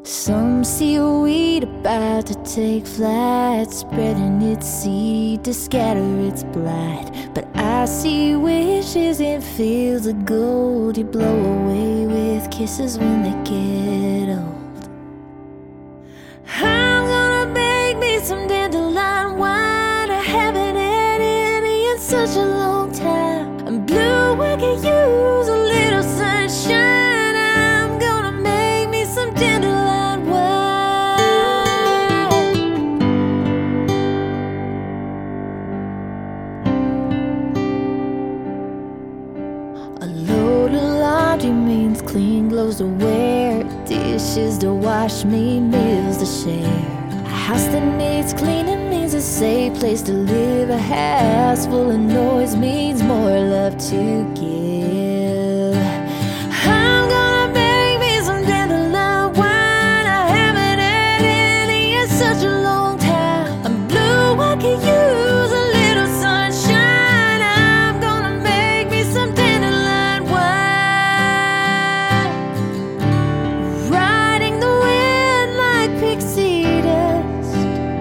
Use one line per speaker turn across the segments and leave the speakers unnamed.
Some seaweed about to take flight, spreading its seed to scatter its blight. But I see wishes in fields of gold you blow away with kisses when they get old. I'm gonna make me some dandelion wine. I haven't had any in such a long time. I'm blue, I could use a little sunshine. I'm gonna make me some dandelion wine. A load of laundry means clean clothes to wear, dishes to wash mean meals to share. A house that needs cleaning means a safe place to live. A house full of noise means more love to give. I'm gonna make me some dandelion wine. I haven't had any in such a long time. I'm blue, I could use a little sunshine. I'm gonna make me some dandelion wine. Riding the wind like pixie dust,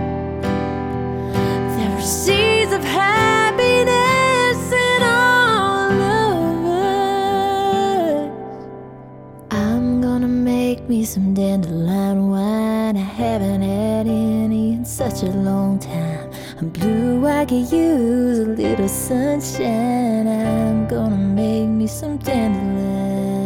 there are seeds of happiness in all of us. I'm gonna make me some dandelion wine. I haven't had any in such a long time. I'm blue, I could use a little sunshine. I'm gonna make me some dandelion